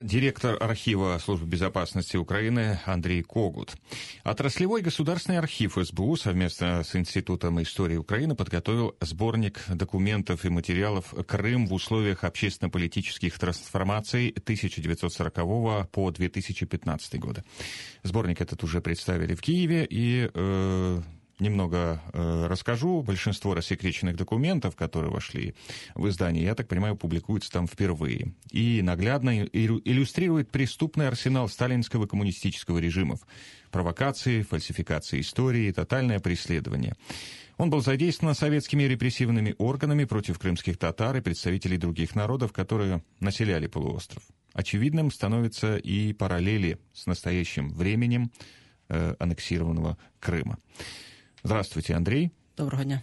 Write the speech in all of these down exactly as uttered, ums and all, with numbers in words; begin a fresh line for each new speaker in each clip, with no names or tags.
директор архива Службы безопасности Украины Андрей Когут. Отраслевой государственный архив эс бэ у совместно с Институтом истории Украины подготовил сборник документов и материалов «Крым в условиях общественно-политических трансформаций тысяча девятьсот сорокового по две тысячи пятнадцатый годы». Сборник этот уже представили в Киеве, и э, немного э, расскажу. Большинство рассекреченных документов, которые вошли в издание, я так понимаю, публикуются там впервые. И наглядно иллюстрирует преступный арсенал сталинского коммунистического режимов. Провокации, фальсификации истории, тотальное преследование. Он был задействован советскими репрессивными органами против крымских татар и представителей других народов, которые населяли полуостров. Очевидным становятся и параллели с настоящим временем э, аннексированного Крыма. Здравствуйте, Андрей.
Доброго дня.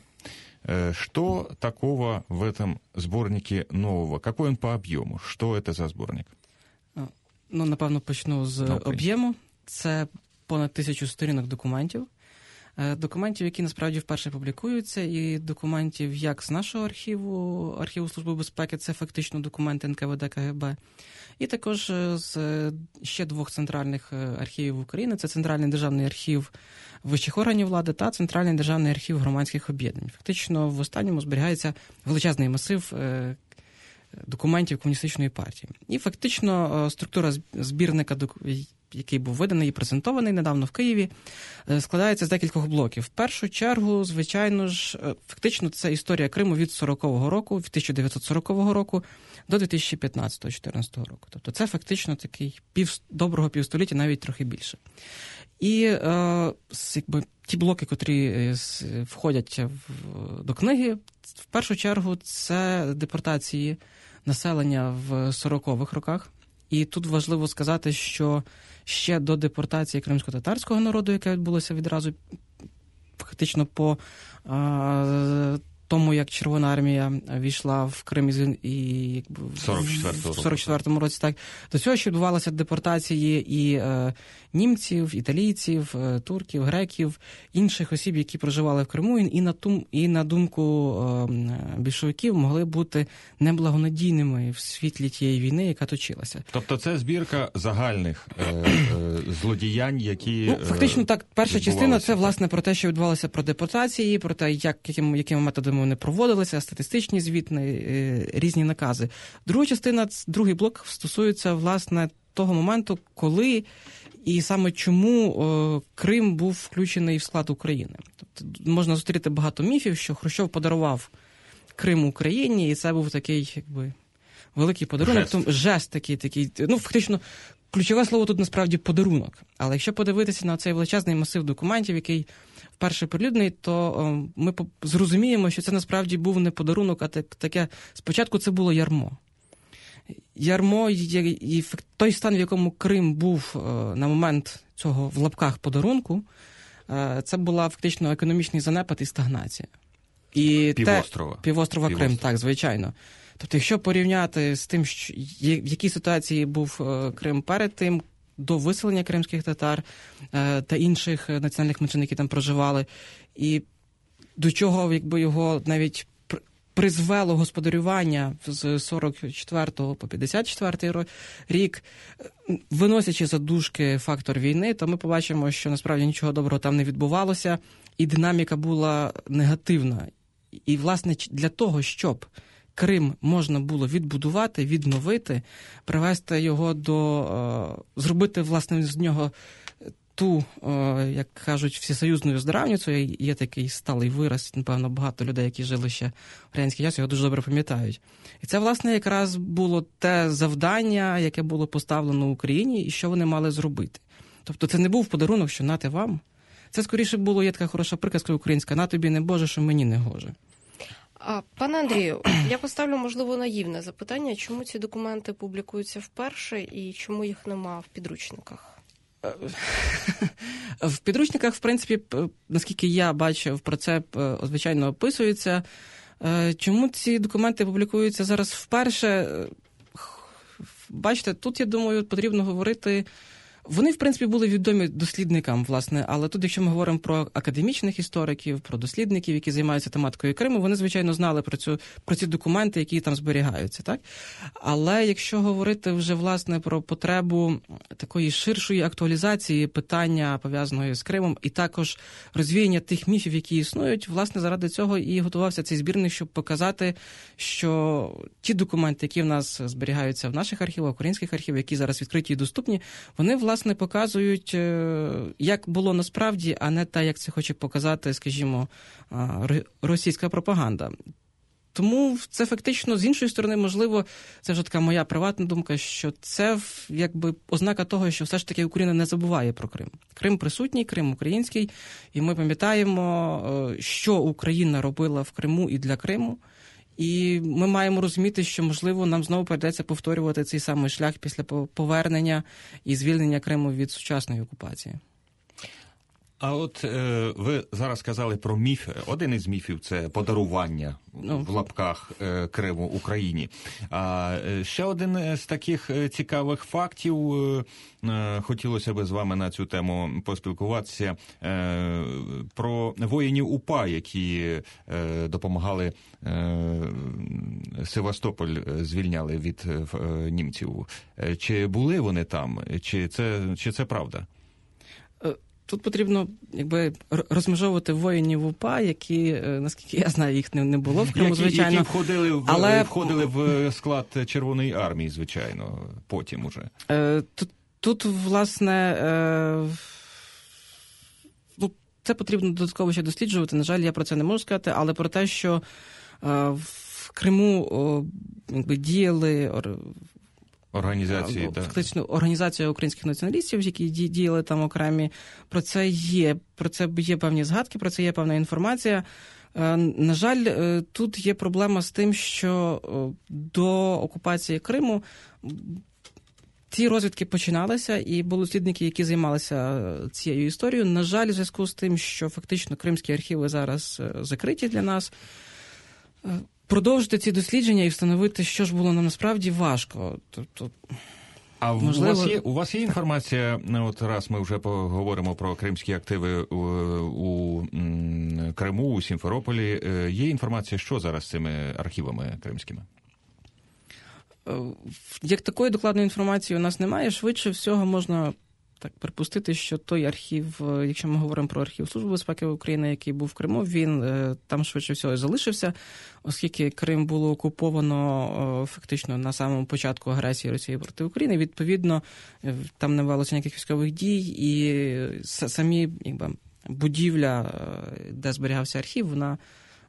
Что такого в этом сборнике нового? Какой он по об'єму? Що це за сборник?
Ну, напевно, почну з no, об'єму. Це понад тисячу сторінок документів. Документів, які насправді вперше публікуються, і документів як з нашого архіву, архіву Служби безпеки, це фактично документи ен ка ве де ка ге бе, і також з ще двох центральних архівів України. Це Центральний державний архів вищих органів влади та Центральний державний архів громадських об'єднань. Фактично в останньому зберігається величезний масив документів комуністичної партії. І фактично структура збірника, який був виданий і презентований недавно в Києві, складається з декількох блоків. В першу чергу, звичайно ж, фактично це історія Криму від сорокового року, від тисяча дев'ятсот сорокового року до дві тисячі п'ятнадцятого - дві тисячі чотирнадцятого року. Тобто це фактично такий пів, доброго півстоліття, навіть трохи більше. І е, якби, ті блоки, котрі входять в, до книги, в першу чергу це депортації населення в сорокових роках. І тут важливо сказати, що ще до депортації кримсько-татарського народу, яка відбулася відразу фактично по а, тому, як Червона армія війшла в Крим і якби, в сорок четвертому році, так, до цього ще відбувалися депортації і е, німців, італійців, е, турків, греків, інших осіб, які проживали в Криму, і на, тум, і на думку е, більшовиків могли бути неблагонадійними в світлі тієї війни, яка точилася.
Тобто це збірка загальних е, е, злодіянь, які
ну, фактично так, перша частина це, власне, про те, що відбувалося, про депортації, про те, як, яким, якими методами вони проводилися, статистичні звіти, різні накази. Друга частина, другий блок стосується, власне, того моменту, коли і саме чому о, Крим був включений в склад України. Тобто можна зустріти багато міфів, що Хрущов подарував Крим Україні, і це був такий, якби, великий подарунок. Жест, Тому, жест такий, такий, ну, фактично, ключове слово тут, насправді, подарунок. Але якщо подивитися на цей величезний масив документів, який вперше прилюдний, то ми зрозуміємо, що це насправді був не подарунок, а таке, спочатку це було ярмо. Ярмо і той стан, в якому Крим був на момент цього, в лапках, подарунку, це була фактично економічний занепад і стагнація. І
Півострова.
Те, півострова Крим, Півостров. Так, звичайно. Тобто, якщо порівняти з тим, що, в якій ситуації був Крим перед тим, до виселення кримських татар е, та інших національних меншин, які там проживали, і до чого, якби, його навіть призвело господарювання з сорок четвертого по п'ятдесят четвертий рік, виносячи за дужки фактор війни, то ми побачимо, що насправді нічого доброго там не відбувалося, і динаміка була негативна. І, власне, для того, щоб Крим можна було відбудувати, відновити, привести його до, е, зробити, власне, з нього ту, е, як кажуть, всесоюзну оздоровницю. Є такий сталий вираз, напевно, багато людей, які жили ще в радянський час, його дуже добре пам'ятають. І це, власне, якраз було те завдання, яке було поставлено Україні, і що вони мали зробити. Тобто це не був подарунок, що нате вам. Це, скоріше, було, є така хороша приказка українська, на тобі не Боже, що мені не гоже.
А, пане Андрію, я поставлю, можливо, наївне запитання. Чому ці документи публікуються вперше і чому їх нема в підручниках?
В підручниках, в принципі, наскільки я бачив, про це, звичайно, описується. Чому ці документи публікуються зараз вперше? Бачите, тут, я думаю, потрібно говорити Вони, в принципі, були відомі дослідникам, власне, але тут, якщо ми говоримо про академічних істориків, про дослідників, які займаються тематикою Криму, вони, звичайно, знали про цю, про ці документи, які там зберігаються, так? Але якщо говорити вже, власне, про потребу такої ширшої актуалізації питання, пов'язаного з Кримом, і також розвіяння тих міфів, які існують, власне, заради цього і готувався цей збірник, щоб показати, що ті документи, які в нас зберігаються в наших архівах, українських архівах, які зараз відкриті і доступні, вони, власне, показують, як було насправді, а не так, як це хоче показати, скажімо, російська пропаганда. Тому це фактично, з іншої сторони, можливо, це вже така моя приватна думка, що це якби ознака того, що все ж таки Україна не забуває про Крим. Крим присутній, Крим український, і ми пам'ятаємо, що Україна робила в Криму і для Криму. І ми маємо розуміти, що, можливо, нам знову прийдеться повторювати цей самий шлях після повернення і звільнення Криму від сучасної окупації.
А от е, ви зараз сказали про міф. Один із міфів – це подарування, ну, в лапках, е, Криму Україні. А ще один з таких цікавих фактів, е, хотілося б з вами на цю тему поспілкуватися, е, про воїнів УПА, які е, допомагали, е, Севастополь звільняли від е, німців. Чи були вони там? Чи це, чи це правда?
Тут потрібно, якби, розмежовувати воїнів УПА, які, наскільки я знаю, їх не, не було в Криму, звичайно.
Які входили в,
але...
входили в склад Червоної армії, звичайно, потім уже.
Тут, тут власне, ну, це потрібно додатково ще досліджувати. На жаль, я про це не можу сказати, але про те, що в Криму, якби, діяли...
Організації, так.
Фактично, організація українських націоналістів, які діяли там окремі, про це є, про це є певні згадки, про це є певна інформація. На жаль, тут є проблема з тим, що до окупації Криму ці розвідки починалися, і були дослідники, які займалися цією історією. На жаль, в зв'язку з тим, що фактично кримські архіви зараз закриті для нас, продовжити ці дослідження і встановити, що ж було нам насправді важко. Тобто,
а
можливо...
у вас є, у вас є інформація, от раз ми вже поговоримо про кримські активи у, у Криму, у Сімферополі, є інформація, що зараз з цими архівами кримськими?
Як такої докладної інформації у нас немає, швидше всього можна так припустити, що той архів, якщо ми говоримо про архів Служби безпеки України, який був в Криму, він там швидше всього і залишився, оскільки Крим було окуповано фактично на самому початку агресії Росії проти України. Відповідно, там не велося ніяких військових дій, і самі, якби, будівля, де зберігався архів, вона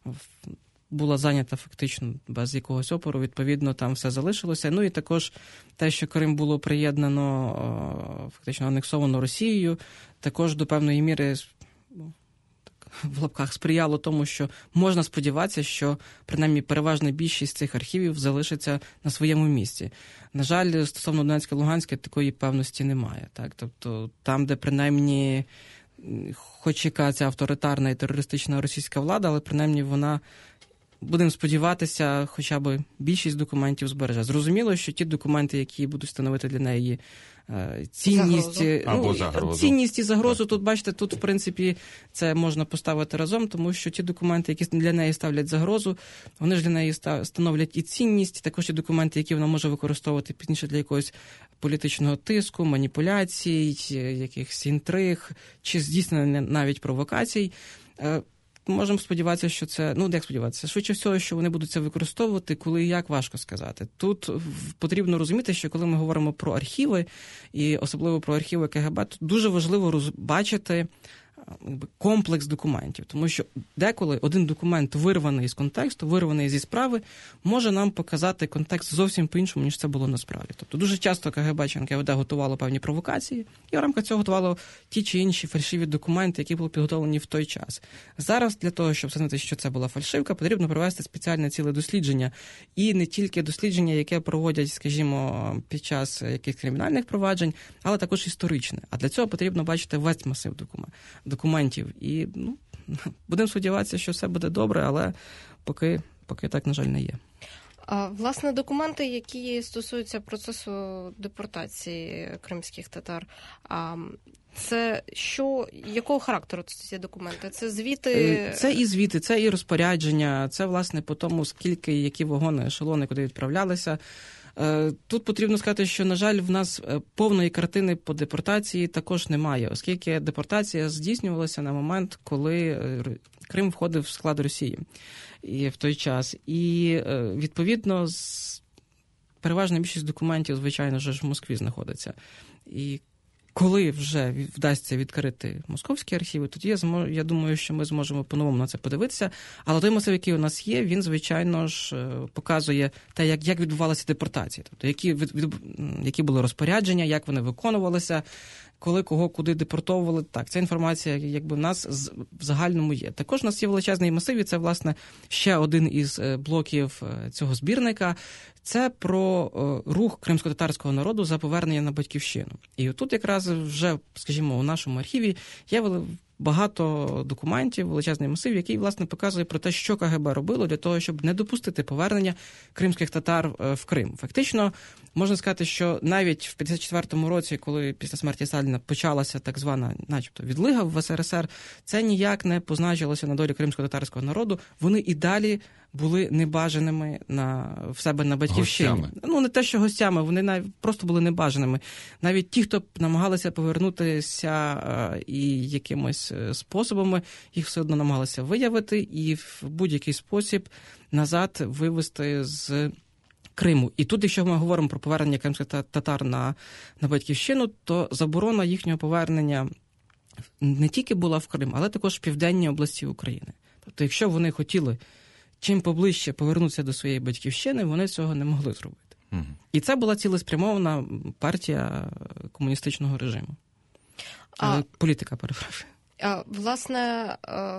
була зайнята фактично без якогось опору, відповідно, там все залишилося. Ну і також те, що Крим було приєднано, фактично анексовано Росією, також до певної міри, так, в лапках, сприяло тому, що можна сподіватися, що принаймні переважна більшість цих архівів залишиться на своєму місці. На жаль, стосовно Донецька і Луганська такої певності немає. Так? Тобто там, де принаймні хоч яка ця авторитарна і терористична російська влада, але принаймні вона, будемо сподіватися, хоча б більшість документів збереже. Зрозуміло, що ті документи, які будуть становити для неї цінність,
або
ну,
загрозу.
Цінність і загрозу, тут, бачите, тут, в принципі, це можна поставити разом, тому що ті документи, які для неї ставлять загрозу, вони ж для неї становлять і цінність, також ті документи, які вона може використовувати пізніше для якогось політичного тиску, маніпуляцій, якихось інтриг, чи здійснення навіть провокацій. Можемо сподіватися, що це, ну, як сподіватися, швидше всього, що вони будуть це використовувати, коли і як, важко сказати. Тут потрібно розуміти, що коли ми говоримо про архіви, і особливо про архіви КГБ, то дуже важливо розбачити комплекс документів, тому що деколи один документ вирваний з контексту, вирваний зі справи, може нам показати контекст зовсім по-іншому, ніж це було насправді. Тобто дуже часто КГБ чи ен ка ве де готувало певні провокації, і в рамках цього готувало ті чи інші фальшиві документи, які були підготовлені в той час. Зараз для того, щоб встановити, що це була фальшивка, потрібно провести спеціальне ціле дослідження. І не тільки дослідження, яке проводять, скажімо, під час якихось кримінальних проваджень, але також історичне. А для цього потрібно бачити весь масив документів. І, ну, будемо сподіватися, що все буде добре, але поки, поки так, на жаль, не є.
А, власне, документи, які стосуються процесу депортації кримських татар, а, це що, якого характеру ці документи? Це звіти?
Це і звіти, це і розпорядження, це, власне, по тому, скільки, які вагони, ешелони, куди відправлялися. Тут потрібно сказати, що, на жаль, в нас повної картини по депортації також немає, оскільки депортація здійснювалася на момент, коли Крим входив в склад Росії і в той час. І, відповідно, переважна більшість документів, звичайно ж, в Москві знаходиться. І коли вже вдасться відкрити московські архіви, тоді я, змож, я думаю, що ми зможемо по-новому на це подивитися. Але той масив, який у нас є, він, звичайно ж, показує те, як, як відбувалася депортація. Тобто, які, від, від, які були розпорядження, як вони виконувалися, коли кого куди депортовували. Так, ця інформація якби в нас в загальному є. Також у нас є величезний масив, і це, власне, ще один із блоків цього збірника. Це про рух кримсько-татарського народу за повернення на батьківщину. І тут якраз вже, скажімо, у нашому архіві є багато документів, величезний масив, який, власне, показує про те, що КГБ робило для того, щоб не допустити повернення кримських татар в Крим. Фактично, можна сказати, що навіть в п'ятдесят четвертому році, коли після смерті Сталіна почалася так звана, начебто, відлига в СРСР, це ніяк не позначилося на долі кримсько-татарського народу. Вони і далі були небажаними на, в себе на батьківщині. Гостями. Ну, не те, що гостями, вони навіть просто були небажаними. Навіть ті, хто намагалися повернутися а, і якимось способами, їх все одно намагалися виявити і в будь-який спосіб назад вивести з Криму. І тут, якщо ми говоримо про повернення кримських татар на, на батьківщину, то заборона їхнього повернення не тільки була в Крим, але також в південній області України. Тобто, якщо вони хотіли чим поближче повернутися до своєї батьківщини, вони цього не могли зробити. Угу. І це була цілеспрямована партія комуністичного режиму. А, Політика, перепрошую.
А, власне,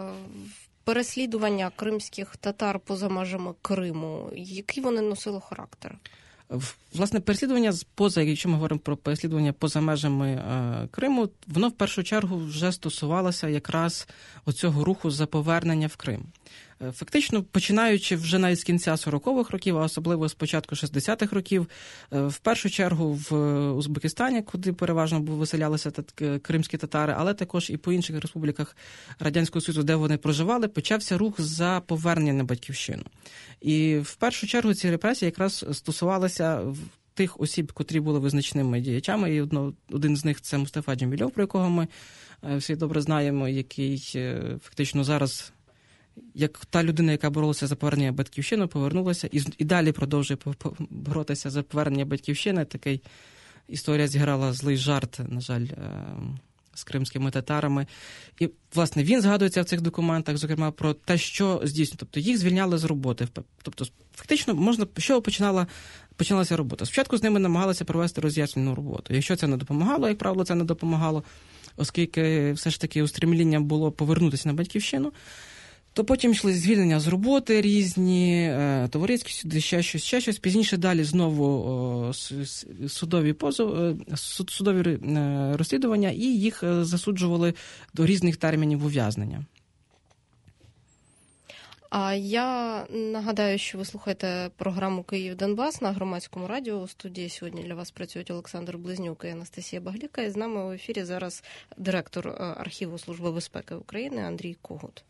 переслідування кримських татар поза межами Криму, який вони носили характер?
Власне, переслідування поза, якщо ми говоримо про переслідування поза межами е, Криму, воно в першу чергу вже стосувалося якраз оцього руху за повернення в Крим. Е, фактично, починаючи вже навіть з кінця сорокових років, а особливо з початку шістдесятих років, е, в першу чергу в Узбекистані, куди переважно виселялися тат, кримські татари, але також і по інших республіках Радянського Союзу, де вони проживали, почався рух за повернення на батьківщину. І в першу чергу ці репресії якраз стосувалися тих осіб, котрі були визначними діячами, і одно, один з них – це Мустафа Джемільов, про якого ми всі добре знаємо, який фактично зараз, як та людина, яка боролася за повернення батьківщини, повернулася і, і далі продовжує боротися за повернення батьківщини. Такий історія зіграла злий жарт, на жаль, з кримськими татарами. І, власне, він згадується в цих документах, зокрема, про те, що здійснює. Тобто їх звільняли з роботи. Тобто, фактично, можна, з чого починала, починалася робота? Спочатку з ними намагалися провести роз'яснювальну роботу. Якщо це не допомагало, як правило, це не допомагало, оскільки все ж таки устремління було повернутися на батьківщину, то потім йшли звільнення з роботи різні, товариські суди, ще щось, ще щось. Пізніше далі знову о, судові позов, судові розслідування, і їх засуджували до різних термінів ув'язнення.
А я нагадаю, що ви слухаєте програму «Київ-Донбас» на Громадському радіо. У студії сьогодні для вас працюють Олександр Близнюк і Анастасія Багліка. І з нами в ефірі зараз директор архіву Служби безпеки України Андрій Когут.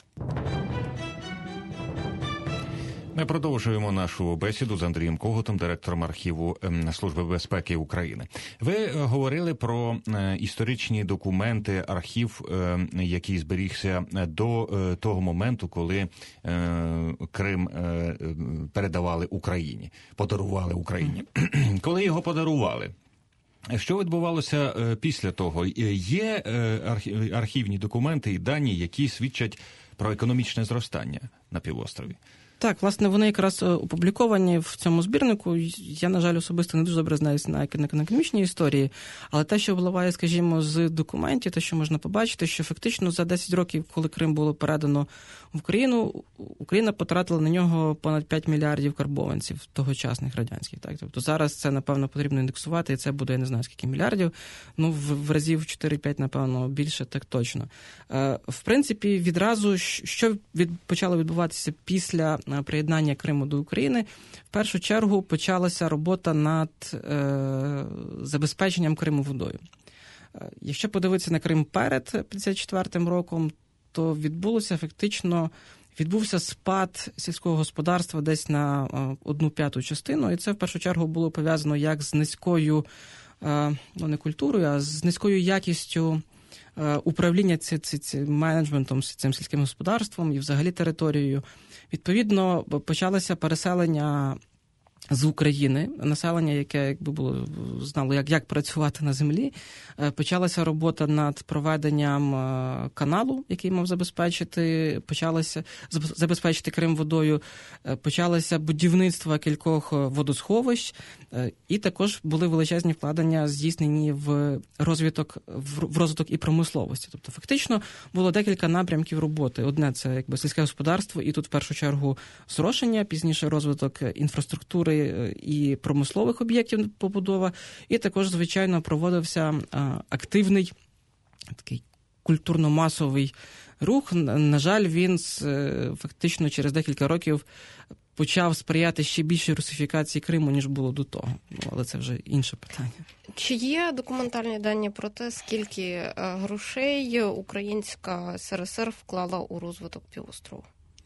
Ми продовжуємо нашу бесіду з Андрієм Когутом, директором архіву Служби безпеки України. Ви говорили про історичні документи, архів, який зберігся до того моменту, коли Крим передавали Україні, подарували Україні. Коли його подарували, що відбувалося після того? Є архівні документи і дані, які свідчать про економічне зростання на півострові?
Так, власне, вони якраз опубліковані в цьому збірнику. Я, на жаль, особисто не дуже добре знаюся на економічній історії, але те, що випливає, скажімо, з документів, те, що можна побачити, що фактично за десять років, коли Крим було передано в Україну, Україна потратила на нього понад п'ять мільярдів карбованців тогочасних радянських. Так? Тобто зараз це, напевно, потрібно індексувати, і це буде, я не знаю, скільки мільярдів, ну, в, в разів чотири-п'ять, напевно, більше, так точно. Е, в принципі, відразу, що від, почало відбуватися після приєднання Криму до України, в першу чергу почалася робота над е, забезпеченням Криму водою. Якщо подивитися на Крим перед п'ятдесят четвертим роком, то відбулося фактично, відбувся спад сільського господарства десь на одну п'яту частину, і це в першу чергу було пов'язано як з низькою, ну не культурою, а з низькою якістю управління ці, ці, ці, менеджментом, цим сільським господарством і взагалі територією. Відповідно, почалося переселення з України, населення, яке якби було знало, як, як працювати на землі. Почалася робота над проведенням каналу, який мав забезпечити, почалося забезпечити Крим водою, почалося будівництво кількох водосховищ, і також були величезні вкладення здійснені в розвиток, в розвиток і промисловості. Тобто фактично було декілька напрямків роботи. Одне – це якби сільське господарство, і тут в першу чергу зрошення, пізніше розвиток інфраструктури і промислових об'єктів побудова, і також, звичайно, проводився активний такий культурно-масовий рух. На жаль, він фактично через декілька років почав сприяти ще більшій русифікації Криму, ніж було до того. Але це вже інше питання.
Чи є документальні дані про те, скільки грошей українська ес ер ес ер вклала у розвиток півострову?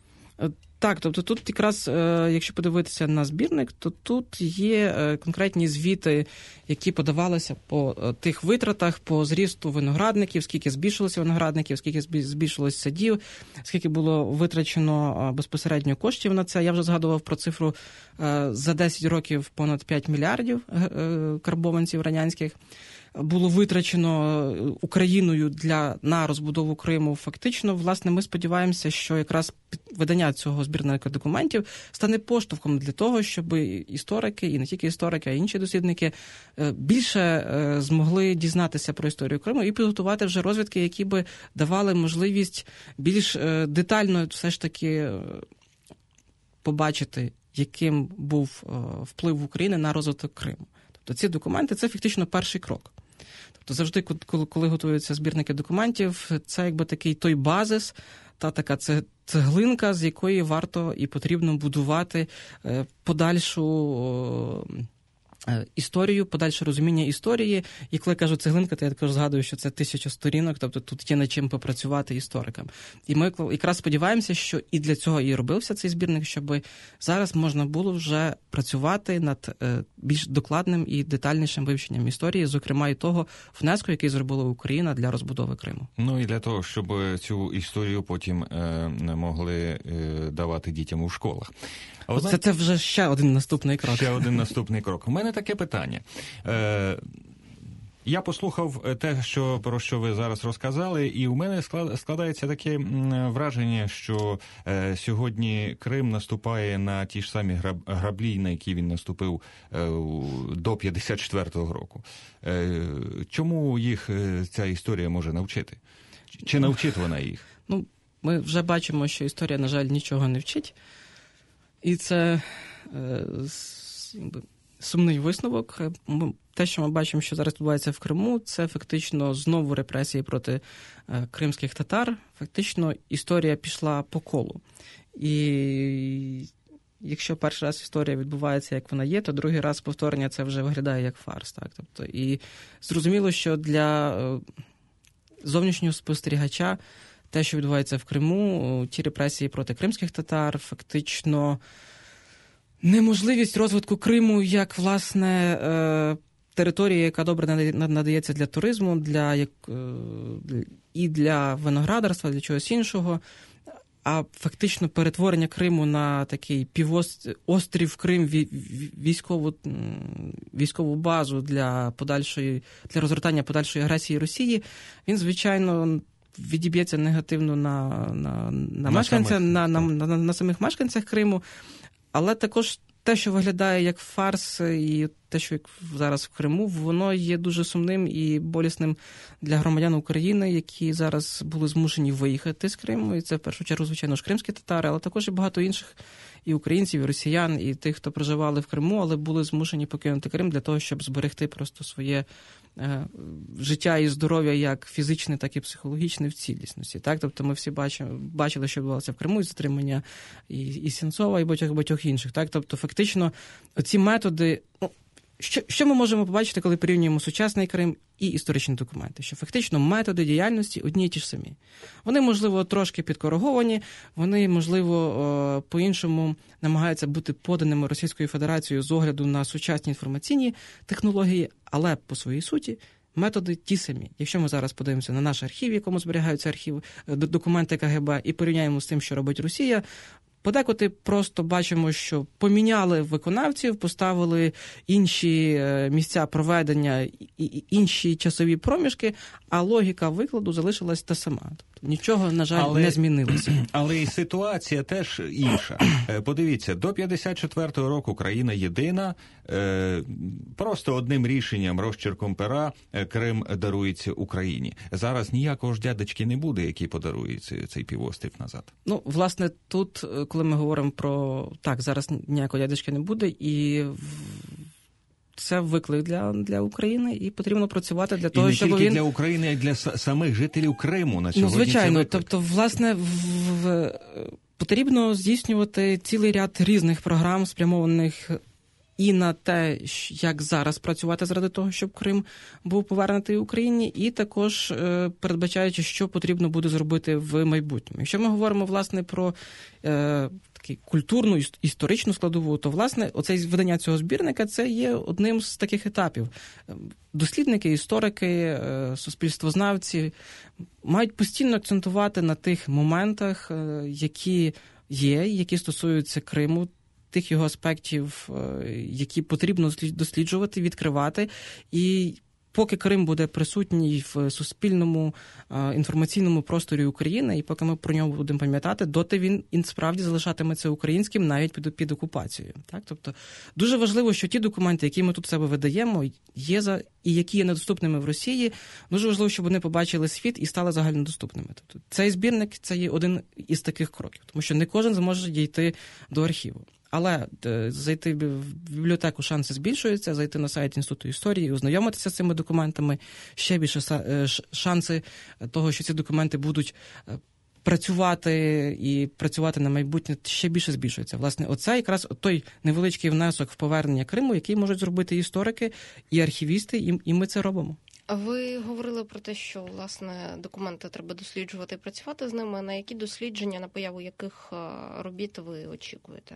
Так, тобто тут якраз, якщо подивитися на збірник, то тут є конкретні звіти, які подавалися по тих витратах, по зрісту виноградників, скільки збільшилося виноградників, скільки збільшилося садів, скільки було витрачено безпосередньо коштів на це. Я вже згадував про цифру за десять років понад п'ять мільярдів карбованців радянських. Було витрачено Україною для, на розбудову Криму. Фактично, власне, ми сподіваємося, що якраз видання цього збірника документів стане поштовхом для того, щоб історики, і не тільки історики, а й інші дослідники більше змогли дізнатися про історію Криму і підготувати вже розвідки, які би давали можливість більш детально все ж таки побачити, яким був вплив України на розвиток Криму. Тобто ці документи – це фактично перший крок. Тобто завжди, коли, коли готуються збірники документів, це якби такий той базис, та така цеглинка, з якої варто і потрібно будувати подальшу історію, подальше розуміння історії. І коли я кажу цеглинка, то я також згадую, що це тисяча сторінок, тобто тут є над чим попрацювати історикам. І ми якраз сподіваємося, що і для цього і робився цей збірник, щоб зараз можна було вже працювати над більш докладним і детальнішим вивченням історії, зокрема і того внеску, який зробила Україна для розбудови Криму.
Ну і для того, щоб цю історію потім е, могли е, давати дітям у школах.
А це, це вже ще один наступний крок.
Ще один наступний крок. У мене таке питання. Е, я послухав те, що, про що ви зараз розказали, і у мене складається таке враження, що е, сьогодні Крим наступає на ті ж самі граблі, на які він наступив е, до п'ятдесят четвертого року. Е, чому їх ця історія може навчити? Чи навчить вона їх?
Ну, ми вже бачимо, що історія, на жаль, нічого не вчить. І це е, сумний висновок. Те, що ми бачимо, що зараз відбувається в Криму, це фактично знову репресії проти е, кримських татар. Фактично історія пішла по колу. І якщо перший раз історія відбувається, як вона є, то другий раз повторення це вже виглядає як фарс. Так? Тобто, і зрозуміло, що для е, зовнішнього спостерігача те, що відбувається в Криму, ті репресії проти кримських татар, фактично неможливість розвитку Криму як, власне, території, яка добре надається для туризму, для, як, і для виноградарства, для чогось іншого, а фактично перетворення Криму на такий півострів Крим, військову, військову базу для подальшої, для розгортання подальшої агресії Росії, він, звичайно, відіб'ється негативно на, на, на, мешканця, на, на, на, на самих мешканцях Криму, але також те, що виглядає як фарс, і те, що зараз в Криму, воно є дуже сумним і болісним для громадян України, які зараз були змушені виїхати з Криму. І це в першу чергу, звичайно ж, кримські татари, але також і багато інших і українців, і росіян, і тих, хто проживали в Криму, але були змушені покинути Крим для того, щоб зберегти просто своє е, життя і здоров'я, як фізичне, так і психологічне в цілісності. Так? Тобто ми всі бачили, бачили, що відбувалося в Криму, і затримання і, і Сенцова, і багатьох інших. Так? Тобто фактично ці методи... Ну, Що, що ми можемо побачити, коли порівнюємо сучасний Крим і історичні документи? Що фактично методи діяльності одні й ті ж самі. Вони, можливо, трошки підкориговані, вони, можливо, по-іншому намагаються бути поданими Російською Федерацією з огляду на сучасні інформаційні технології, але по своїй суті методи ті самі. Якщо ми зараз подивимося на наш архів, в якому зберігаються архів, документи КГБ, і порівняємо з тим, що робить Росія, подекуди просто бачимо, що поміняли виконавців, поставили інші місця проведення і інші часові проміжки, а логіка викладу залишилась та сама. Тобто нічого, на жаль, але, не змінилося.
Але і ситуація теж інша. Подивіться, до п'ятдесят четвертого року країна єдина, просто одним рішенням, розчерком пера, Крим дарується Україні. Зараз ніякого ж дядечки не буде, який подарує цей півострів назад.
Ну, власне, тут, коли ми говоримо про... Так, зараз ніякого дядечки не буде, і... Це виклик для, для України, і потрібно працювати для того, щоб він...
І не тільки для України, а й для самих жителів Криму на сьогодні.
Ну, звичайно. Тобто, власне, в, в, потрібно здійснювати цілий ряд різних програм, спрямованих і на те, як зараз працювати заради того, щоб Крим був повернутий Україні, і також е, передбачаючи, що потрібно буде зробити в майбутньому. Якщо ми говоримо, власне, про е, таку культурну, історичну складову, то, власне, оце видання цього збірника – це є одним з таких етапів. Дослідники, історики, е, суспільствознавці мають постійно акцентувати на тих моментах, е, які є, які стосуються Криму, тих його аспектів, які потрібно досліджувати, відкривати. І поки Крим буде присутній в суспільному інформаційному просторі України, і поки ми про нього будемо пам'ятати, доти він і справді залишатиметься українським навіть під, під окупацією. Так? Тобто дуже важливо, що ті документи, які ми тут в себе видаємо, є за і які є недоступними в Росії, дуже важливо, щоб вони побачили світ і стали загальнодоступними. Тобто цей збірник – це є один із таких кроків, тому що не кожен зможе дійти до архіву. Але зайти в бібліотеку шанси збільшуються, зайти на сайт Інституту історії, ознайомитися з цими документами, ще більше шанси того, що ці документи будуть працювати і працювати на майбутнє, ще більше збільшується. Власне, оце якраз той невеличкий внесок в повернення Криму, який можуть зробити історики, і архівісти, і, і ми це робимо.
Ви говорили про те, що, власне, документи треба досліджувати і працювати з ними. На які дослідження, на появу яких робіт ви очікуєте?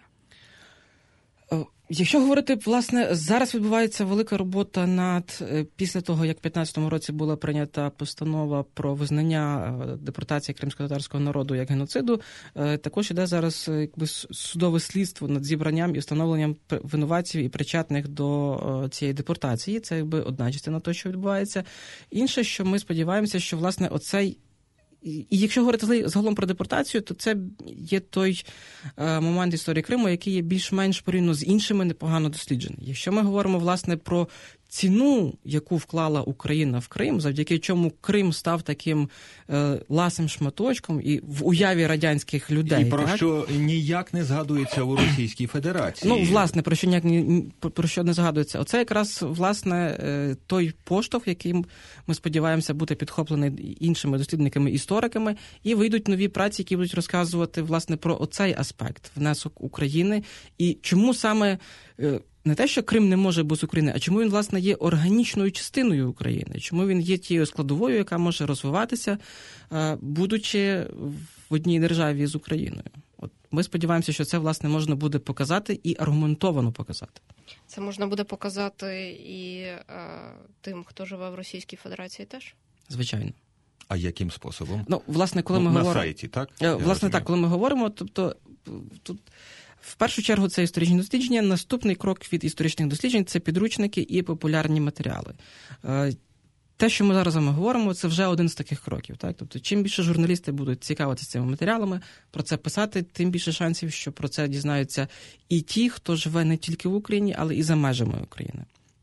Якщо говорити, власне, зараз відбувається велика робота над, після того, як в п'ятнадцятому році була прийнята постанова про визнання депортації кримськотатарського народу як геноциду, також іде зараз якби судове слідство над зібранням і встановленням винуватців і причетних до цієї депортації. Це якби одна частина того, що відбувається. Інше, що ми сподіваємося, що, власне, оцей І якщо говорити загалом про депортацію, то це є той е, момент історії Криму, який є більш-менш порівняно з іншими непогано досліджений. Якщо ми говоримо, власне, про ціну, яку вклала Україна в Крим, завдяки чому Крим став таким е, ласим шматочком і в уяві радянських людей.
І про
так?
що ніяк не згадується у Російській Федерації.
Ну, власне, про що ніяк не, про що не згадується. Оце якраз, власне, е, той поштовх, яким ми сподіваємося бути підхоплений іншими дослідниками, істориками, і вийдуть нові праці, які будуть розказувати, власне, про оцей аспект, внесок України, і чому саме е, не те, що Крим не може бути з України, а чому він, власне, є органічною частиною України, чому він є тією складовою, яка може розвиватися, будучи в одній державі з Україною. От ми сподіваємося, що це, власне, можна буде показати і аргументовано показати.
Це можна буде показати і е, тим, хто живе в Російській Федерації теж?
Звичайно.
А яким способом?
Ну, власне, коли
ну,
ми
на
говоримо...
сайті, так?
Власне, так, коли ми говоримо, тобто тут... В першу чергу це історичні дослідження. Наступний крок від історичних досліджень – це підручники і популярні матеріали. Те, що ми зараз з вами говоримо, це вже один з таких кроків. Так? Тобто, чим більше журналісти будуть цікавитися цими матеріалами, про це писати, тим більше шансів, що про це дізнаються і ті, хто живе не тільки в Україні, але і за межами України.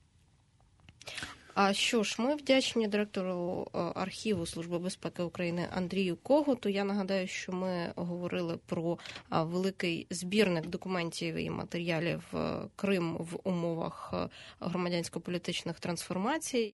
А що ж, ми вдячні директору архіву Служби безпеки України Андрію Когуту. Я нагадаю, що ми говорили про великий збірник документів і матеріалів Крим в умовах громадянсько-політичних трансформацій.